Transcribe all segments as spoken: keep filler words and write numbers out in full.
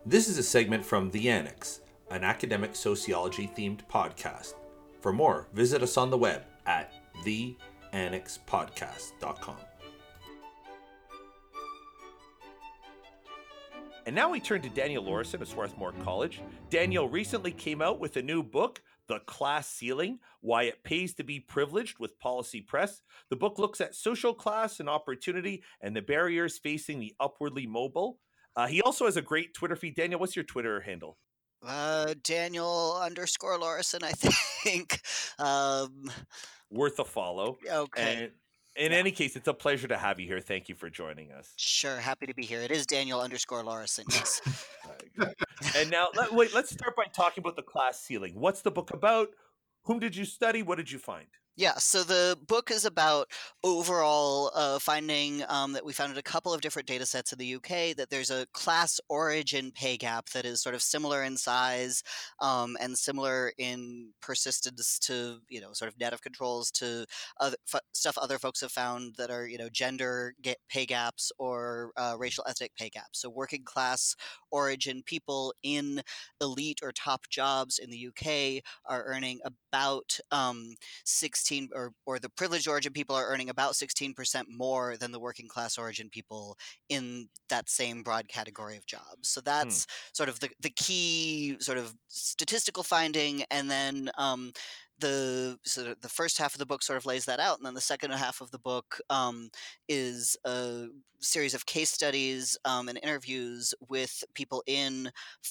This is a segment from The Annex, an academic sociology themed podcast. For more, visit us on the web at the annex podcast dot com. And now we turn to Daniel Lorison of Swarthmore College. Daniel recently came out with a new book, The Class Ceiling, Why It Pays to Be Privileged, with Policy Press. The book looks at social class and opportunity and the barriers facing the upwardly mobile. Uh, he also has a great Twitter feed. Daniel, what's your Twitter handle? Uh, Daniel underscore Lorison, I think. Um, Worth a follow. okay. And in Yeah, any case, it's a pleasure to have you here. Thank you for joining us. sure. Happy to be here. It is Daniel underscore Lorison. Yes. Okay. And now, let, wait, let's start by talking about the class ceiling. What's the book about? Whom did you study? What did you find? Yeah, so the book is about overall uh, finding um, that we found in a couple of different data sets in the U K that there's a class origin pay gap that is sort of similar in size um, and similar in persistence to, you know, sort of net of controls to other, f- stuff other folks have found that are, you know, gender ga- pay gaps or uh, racial ethnic pay gaps. So working class origin people in elite or top jobs in the U K are earning about um, sixteen or or the privileged origin people are earning about sixteen percent more than the working class origin people in that same broad category of jobs. So Hmm. that's sort of the, the key sort of statistical finding. And then um, the sort of the first half of the book sort of lays that out, and then the second half of the book um, is a series of case studies um, and interviews with people in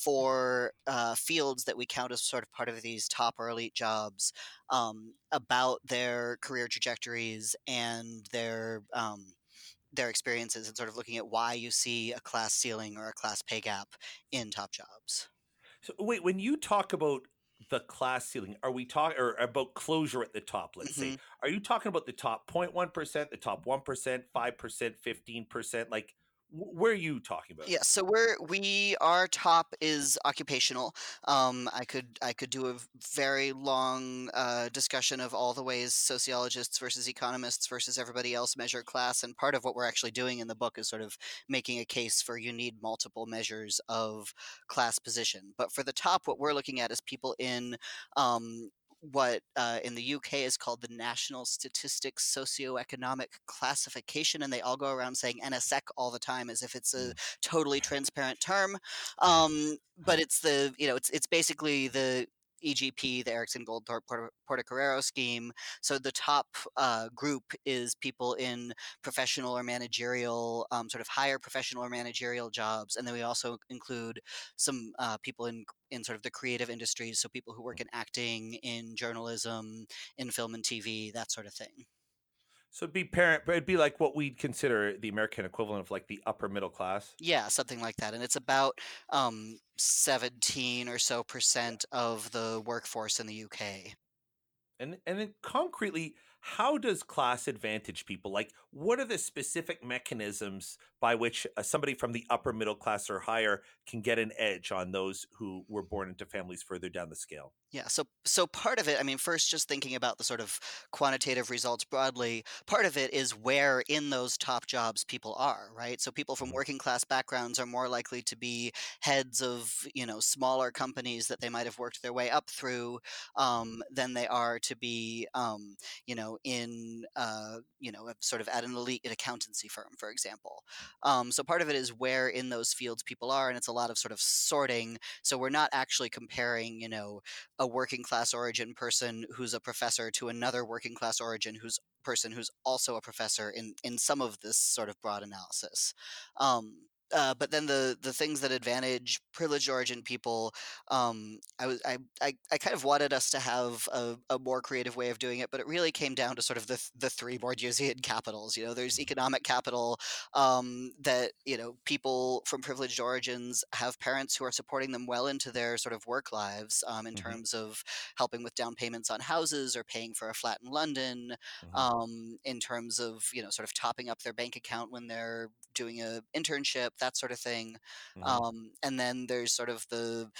four uh, fields that we count as sort of part of these top or elite jobs, um, about their career trajectories and their um, their experiences, and sort of looking at why you see a class ceiling or a class pay gap in top jobs. So wait, when you talk about the class ceiling, are we talking or about closure at the top, let's say? hmm Are you talking about the top zero point one percent, the top one percent, five percent, fifteen percent? Like wh- where are you talking about? Yeah, so we're we our top is occupational. Um, I could I could do a v- very long uh, discussion of all the ways sociologists versus economists versus everybody else measure class, and part of what we're actually doing in the book is sort of making a case for you need multiple measures of class position. But for the top, what we're looking at is people in um, what uh, in the U K is called the National Statistics Socioeconomic Classification, and they all go around saying N S E C all the time as if it's a Mm. totally transparent term. Um, but it's the you know it's it's basically the E G P, the Erickson Goldthorpe Porter, Portocarrero scheme. So the top uh, group is people in professional or managerial, um, sort of higher professional or managerial jobs, and then we also include some uh, people in in sort of the creative industries, so people who work in acting, in journalism, in film and T V, that sort of thing. So it'd be parent, but it'd be like what we'd consider the American equivalent of like the upper middle class. Yeah, something like that. And it's about um, seventeen or so Yeah. percent of the workforce in the U K. And and then concretely, how does class advantage people? Like, what are the specific mechanisms by which uh, somebody from the upper middle class or higher can get an edge on those who were born into families further down the scale? Yeah, so so part of it, I mean, first just thinking about the sort of quantitative results broadly, part of it is where in those top jobs people are, right? So people from Mhm. working class backgrounds are more likely to be heads of, you know, smaller companies that they might have worked their way up through, um, than they are to be, um, you know, in, uh, you know, a sort of at an elite accountancy firm, for example. Um, so part of it is where in those fields people are, and it's a lot of sort of sorting. So we're not actually comparing, you know, a working class origin person who's a professor to another working class origin who's person who's also a professor in in some of this sort of broad analysis. Um, uh, but then the the things that advantage privileged origin people, um, I was I, I I kind of wanted us to have a, a more creative way of doing it, but it really came down to sort of the th- the three Borgesian capitals. You know, there's Mhm. economic capital, um, that you know people from privileged origins have parents who are supporting them well into their sort of work lives, um, in Mhm. terms of helping with down payments on houses or paying for a flat in London, Mhm. um, in terms of you know sort of topping up their bank account when they're doing a internship, that sort of thing. Mhm. Um, and then there's sort of the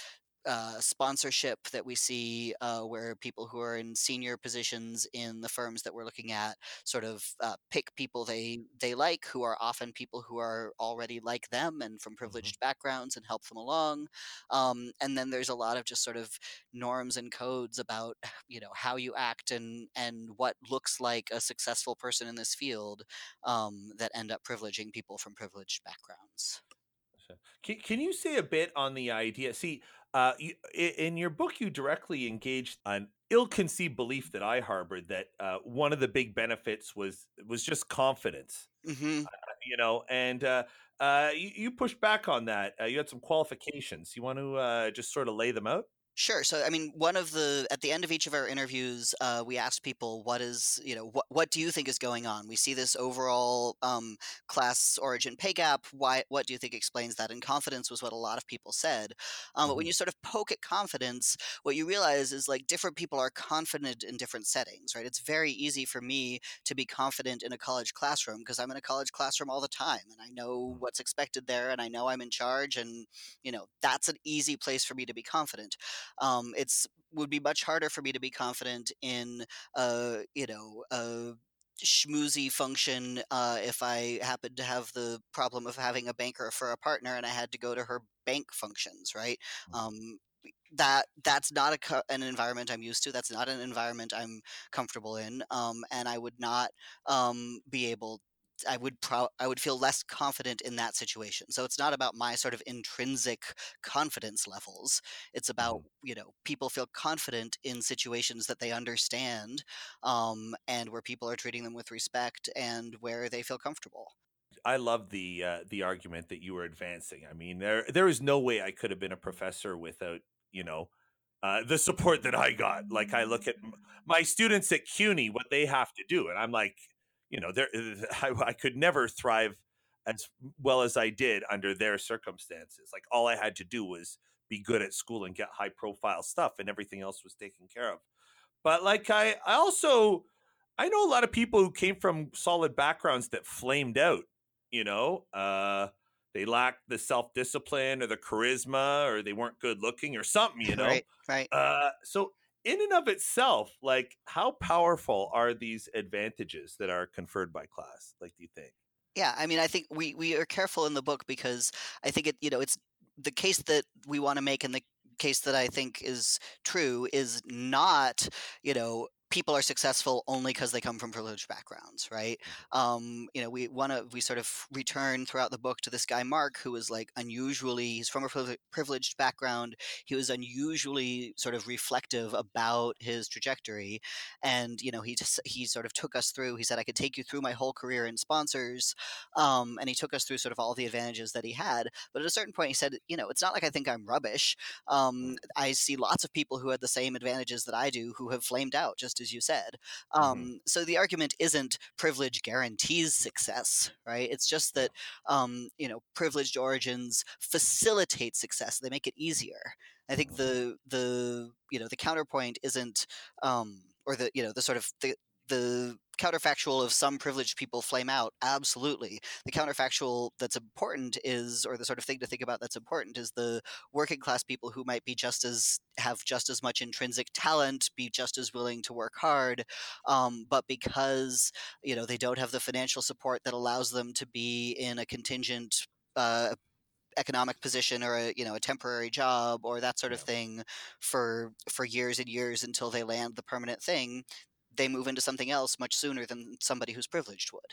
uh, sponsorship that we see, uh, where people who are in senior positions in the firms that we're looking at sort of uh, pick people they they like, who are often people who are already like them and from Mhm. privileged backgrounds, and help them along. Um, and then there's a lot of just sort of norms and codes about you know how you act and and what looks like a successful person in this field, um, that end up privileging people from privileged backgrounds. So, Can, can you say a bit on the idea? See, uh, you, i- in your book, you directly engaged an ill-conceived belief that I harbored that uh, one of the big benefits was was just confidence. Hmm. You know, and uh, uh, you, you pushed back on that. Uh, you had some qualifications. You want to uh, just sort of lay them out? Sure. So, I mean, one of the at the end of each of our interviews, uh, we asked people, "What is, you know, what what do you think is going on? We see this overall um, class origin pay gap. Why? What do you think explains that?" And confidence was what a lot of people said. Um, but when Hmm. you sort of poke at confidence, what you realize is like different people are confident in different settings, right? It's very easy for me to be confident in a college classroom because I'm in a college classroom all the time, and I know what's expected there, and I know I'm in charge, and you know that's an easy place for me to be confident. Um, it's would be much harder for me to be confident in a you know a schmoozy function, uh, if I happened to have the problem of having a banker for a partner and I had to go to her bank functions, right? Um, that that's not a co- an environment I'm used to. That's not an environment I'm comfortable in, um, and I would not um, be able. I would pro- I would feel less confident in that situation. So it's not about my sort of intrinsic confidence levels. It's about, Hmm. you know, people feel confident in situations that they understand, um, and where people are treating them with respect and where they feel comfortable. I love the uh, the argument that you were advancing. I mean, there there is no way I could have been a professor without you know uh, the support that I got. Like I look at m- my students at CUNY, what they have to do, and I'm like, you know, there I, I could never thrive as well as I did under their circumstances. Like all I had to do was be good at school and get high profile stuff, and everything else was taken care of. But like I I also I know a lot of people who came from solid backgrounds that flamed out, you know? Uh they lacked the self-discipline or the charisma or they weren't good looking or something, you know? Right, right. Uh so in and of itself, like how powerful are these advantages that are conferred by class? Like do you think? Yeah, I mean, I think we we are careful in the book because I think it, you know, it's the case that we want to make, and the case that I think is true is not, you know, people are successful only because they come from privileged backgrounds, right? Mhm. Um, you know, we want to we sort of return throughout the book to this guy Mark, who was like unusually, he's from a privi- privileged background. He was unusually sort of reflective about his trajectory, and you know, he just he sort of took us through. He said, "I could take you through my whole career in sponsors," um, and he took us through sort of all the advantages that he had. But at a certain point, he said, "You know, it's not like I think I'm rubbish. Um, I see lots of people who had the same advantages that I do who have flamed out, just as you said." Mhm. Um, so the argument isn't privilege guarantees success, right? It's just Yeah. that um, you know, privileged origins facilitate success. They make it easier. I think Mhm. the the you know the counterpoint isn't, um, or the you know the sort of the the counterfactual of some privileged people flame out. Absolutely. The counterfactual that's important is, or the sort of thing to think about that's important is the working class people who might be just as, have just as much intrinsic talent, be just as willing to work hard, um, but because you know they don't have the financial support that allows them to be in a contingent uh, economic position, or a you know a temporary job or that sort of Yeah. thing for for years and years until they land the permanent thing, they move into something else much sooner than somebody who's privileged would.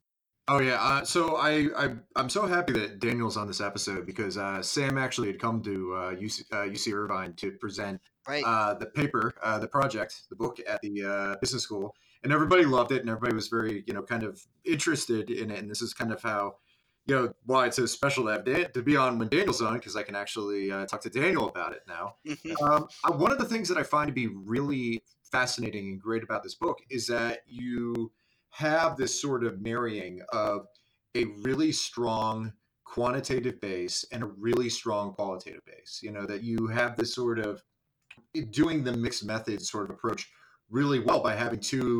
Oh yeah, uh, so I, I I'm so happy that Daniel's on this episode because uh, Sam actually had come to uh, U C, uh, U C Irvine to present Right. uh, the paper, uh, the project, the book at the uh, business school, and everybody loved it, and everybody was very you know kind of interested in it, and this is kind of how you know why it's so special to have Dan- to be on when Daniel's on because I can actually uh, talk to Daniel about it now. Hmm. Um, I, one of the things that I find to be really fascinating and great about this book is that you have this sort of marrying of a really strong quantitative base and a really strong qualitative base. You know, that you have this sort of doing the mixed methods sort of approach really well by having two,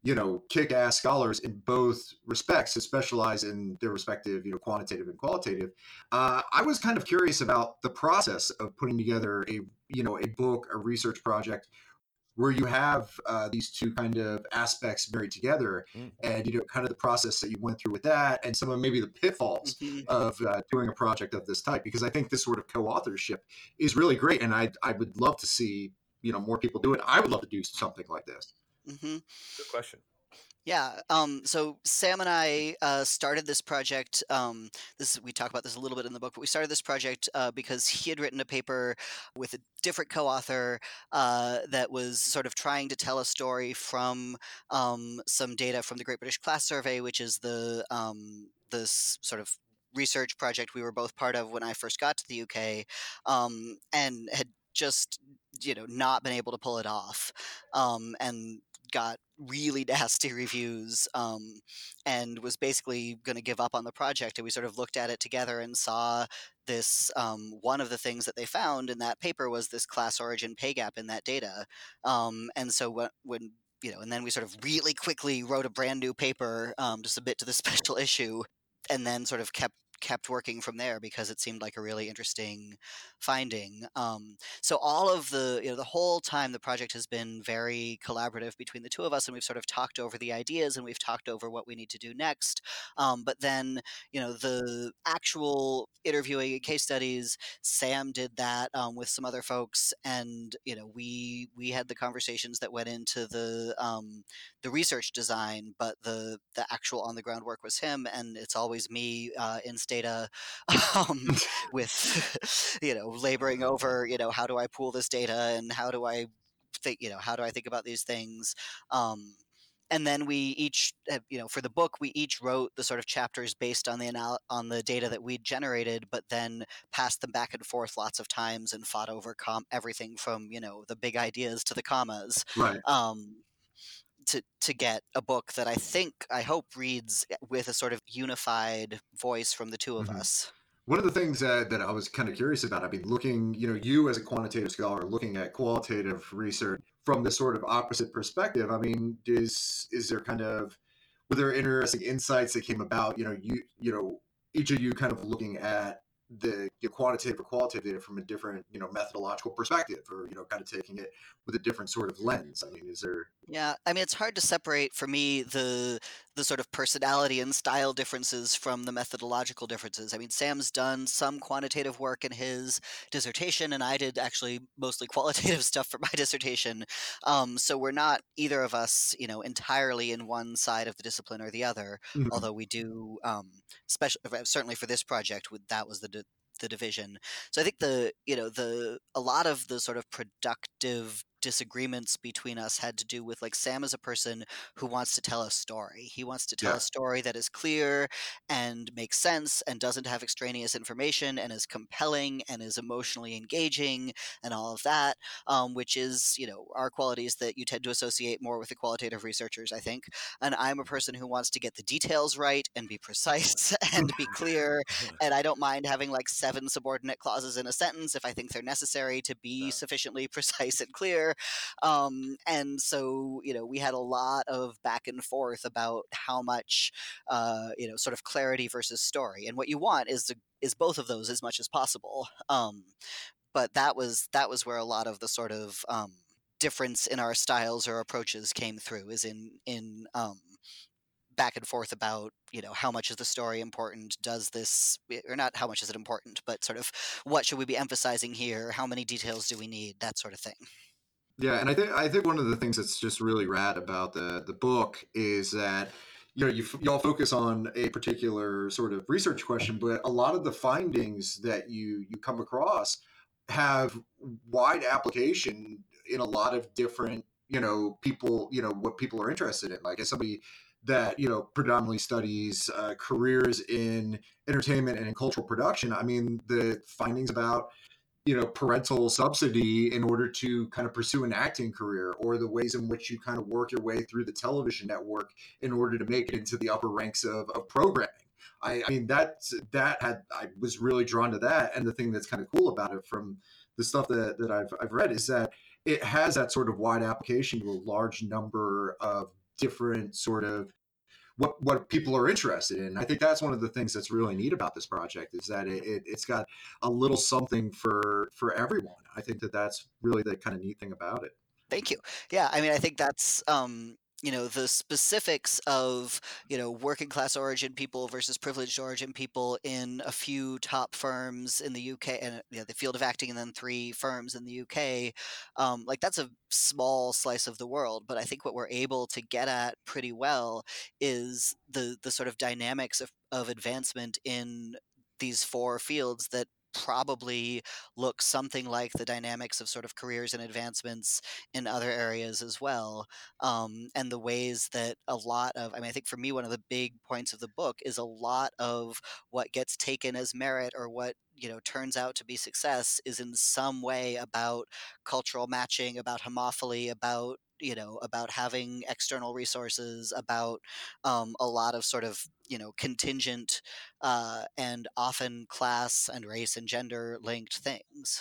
you know, kick-ass scholars in both respects to specialize in their respective, you know, quantitative and qualitative. Uh, I was kind of curious about the process of putting together a, you know, a book, a research project where you have uh, these two kind of aspects married together, Mm. and you know, kind of the process that you went through with that, and some of maybe the pitfalls Mhm. of uh, doing a project of this type. Because I think this sort of co-authorship is really great, and I I would love to see, you know, more people do it. I would love to do something like this. Mhm. Good question. Yeah. Um, so Sam and I uh, started this project. Um, this we talk about this a little bit in the book, but we started this project uh, because he had written a paper with a different co-author uh, that was sort of trying to tell a story from um, some data from the Great British Class Survey, which is the um, this sort of research project we were both part of when I first got to the U K, um, and had just you know not been able to pull it off, um, and got really nasty reviews, um, and was basically going to give up on the project. And we sort of looked at it together and saw this. Um, one of the things that they found in that paper was this class origin pay gap in that data. Um, and so when, when you know, and then we sort of really quickly wrote a brand new paper um, to submit to the special issue, and then sort of kept kept working from there because it seemed like a really interesting finding. Um, so all of the, you know, the whole time the project has been very collaborative between the two of us, and we've sort of talked over the ideas and we've talked over what we need to do next. Um, but then, you know, the actual interviewing and case studies, Sam did that um, with some other folks, and you know, we we had the conversations that went into the um, the research design, but the the actual on the ground work was him, and it's always me uh, in Stata um, with you know laboring over you know how do I pool this data and how do I think you know how do I think about these things. Um, and then we each, uh, you know, for the book, we each wrote the sort of chapters based on the anal- on the data that we'd generated, but then passed them back and forth lots of times and fought over com- everything from you know the big ideas to the commas. Right. Um, to to get a book that I think I hope reads with a sort of unified voice from the two of Mhm. us. One of the things that, that I was kind of curious about, I mean, looking, you know, you as a quantitative scholar looking at qualitative research from this sort of opposite perspective, I mean, is is there kind of, were there interesting insights that came about, you know, you, you know, each of you kind of looking at the you know, quantitative or qualitative data from a different, you know, methodological perspective, or, you know, kind of taking it with a different sort of lens? I mean, is there, Yeah, I mean, it's hard to separate for me the the sort of personality and style differences from the methodological differences. I mean, Sam's done some quantitative work in his dissertation, and I did actually mostly qualitative stuff for my dissertation. Um, so we're not either of us, you know, entirely in one side of the discipline or the other. Mhm. Although we do, um, special certainly for this project, with that was the di- the division. So I think the you know the a lot of the sort of productive disagreements between us had to do with like Sam is a person who wants to tell a story. He wants to tell Yeah. a story that is clear and makes sense and doesn't have extraneous information and is compelling and is emotionally engaging and all of that, um, which is, you know, are qualities that you tend to associate more with the qualitative researchers, I think. And I'm a person who wants to get the details right and be precise and be clear, and I don't mind having like seven subordinate clauses in a sentence if I think they're necessary to be Yeah. sufficiently precise and clear. Um, and so, you know, we had a lot of back and forth about how much, uh, you know, sort of clarity versus story. And what you want is the, is both of those as much as possible. Um, but that was that was where a lot of the sort of um, difference in our styles or approaches came through, is in in um, back and forth about you know how much is the story important, does this or not, how much is it important, but sort of what should we be emphasizing here, how many details do we need, that sort of thing. Yeah, and I think I think one of the things that's just really rad about the the book is that, you know, you f- y'all focus on a particular sort of research question, but a lot of the findings that you you come across have wide application in a lot of different, you know, people, you know, what people are interested in. Like, as somebody that, you know, predominantly studies uh, careers in entertainment and in cultural production, I mean, the findings about, you know, parental subsidy in order to kind of pursue an acting career, or the ways in which you kind of work your way through the television network in order to make it into the upper ranks of, of programming. I, I mean, that that had, I was really drawn to that. And the thing that's kind of cool about it from the stuff that, that I've, I've read is that it has that sort of wide application to a large number of different sort of what what people are interested in. I think that's one of the things that's really neat about this project is that it, it it's got a little something for for everyone. I think that that's really the kind of neat thing about it. Thank you. Yeah, I mean, I think that's um, you know, the specifics of, you know, working class origin people versus privileged origin people in a few top firms in the U K and you know, the field of acting, and then three firms in the U K. Um, like that's a small slice of the world, but I think what we're able to get at pretty well is the the sort of dynamics of, of advancement in these four fields that probably look something like the dynamics of sort of careers and advancements in other areas as well. Um, and the ways that a lot of, I mean, I think for me, one of the big points of the book is a lot of what gets taken as merit or what, you know, turns out to be success is in some way about cultural matching, about homophily, about, you know, about having external resources, about um, a lot of sort of, you know, contingent uh, and often class and race and gender linked things.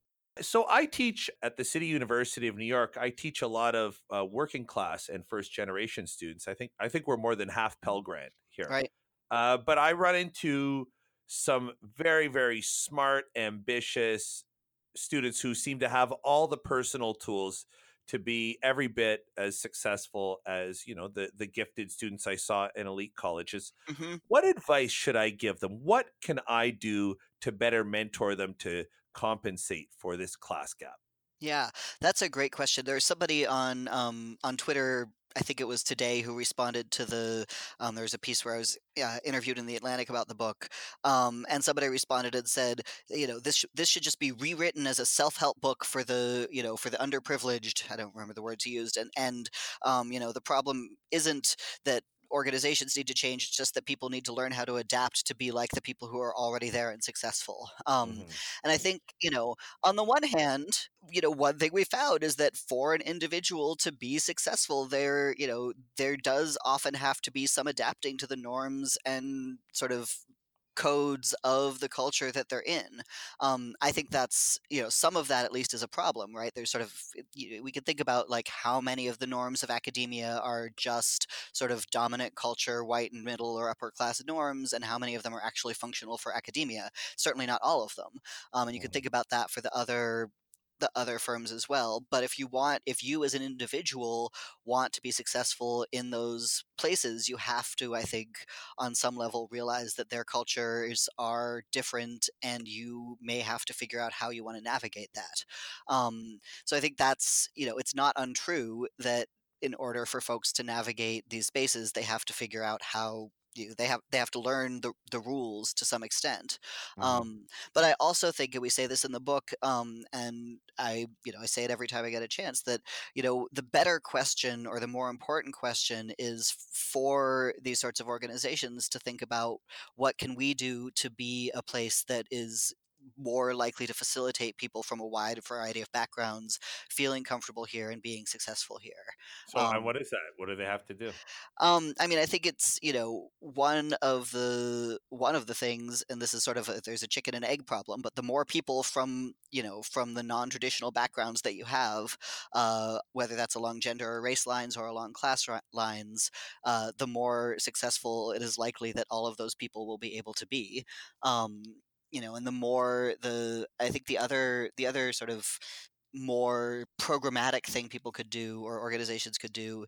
So I teach at the City University of New York. I teach a lot of uh, working class and first generation students. I think I think we're more than half Pell Grant here. Right. Uh, but I run into some very, very smart, ambitious students who seem to have all the personal tools to be every bit as successful as, you know, the the gifted students I saw in elite colleges. hmm What advice should I give them? What can I do to better mentor them to compensate for this class gap? Yeah, that's a great question. There's somebody on um, on Twitter, I think it was today, who responded to the. Um, there was a piece where I was uh, interviewed in the Atlantic about the book, um, and somebody responded and said, you know, this sh- this should just be rewritten as a self help book for the you know for the underprivileged. I don't remember the words he used, and and um, you know the problem isn't that organizations need to change. It's just that people need to learn how to adapt to be like the people who are already there and successful. Um, Mhm. and I think, you know, on the one hand, you know, one thing we found is that for an individual to be successful, there, you know, there does often have to be some adapting to the norms and sort of codes of the culture that they're in. Um, I think that's, you know, some of that at least is a problem, right? There's sort of, you, we could think about like how many of the norms of academia are just sort of dominant culture, white and middle or upper class norms, and how many of them are actually functional for academia. Certainly not all of them. Um, and you could think Mhm. about that for the other the other firms as well. But if you want, if you as an individual want to be successful in those places, you have to, I think, on some level realize that their cultures are different and you may have to figure out how you want to navigate that. Um, so I think that's, you know, it's not untrue that in order for folks to navigate these spaces, they have to figure out how you they have they have to learn the, the rules to some extent. Mhm. Um, but I also think, and we say this in the book, um, and I, you know, I say it every time I get a chance, that, you know, the better question or the more important question is for these sorts of organizations to think about what can we do to be a place that is more likely to facilitate people from a wide variety of backgrounds feeling comfortable here and being successful here. So, and Um, what is that? What do they have to do? um, I mean, I think it's, you know, one of the one of the things, and this is sort of a, there's a chicken and egg problem, but the more people from, you know, from the non-traditional backgrounds that you have, uh, whether that's along gender or race lines or along class ri- lines, uh, the more successful it is likely that all of those people will be able to be. Um, you know, and the more the I think the other the other sort of more programmatic thing people could do or organizations could do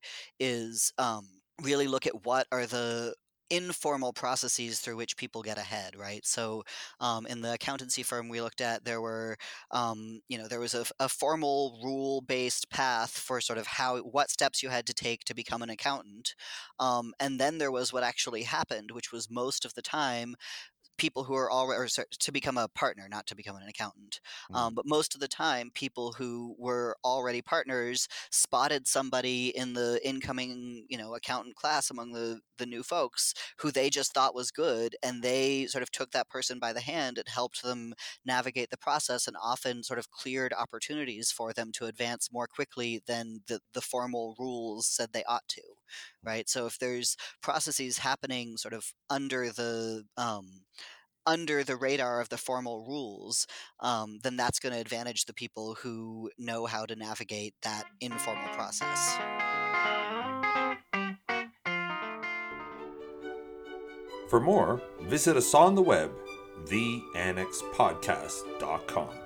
is um, really look at what are the informal processes through which people get ahead, right? So um, in the accountancy firm we looked at, there were um, you know there was a, a formal rule based path for sort of how what steps you had to take to become an accountant, um, and then there was what actually happened, which was most of the time people who are already, or sorry, to become a partner, not to become an accountant. Mhm. Um, but most of the time, people who were already partners spotted somebody in the incoming, you know, accountant class among the the new folks who they just thought was good, and they sort of took that person by the hand and helped them navigate the process, and often sort of cleared opportunities for them to advance more quickly than the the formal rules said they ought to. Right. So if there's processes happening sort of under the um, under the radar of the formal rules, um, then that's going to advantage the people who know how to navigate that informal process. For more, visit us on the web, the annex podcast dot com.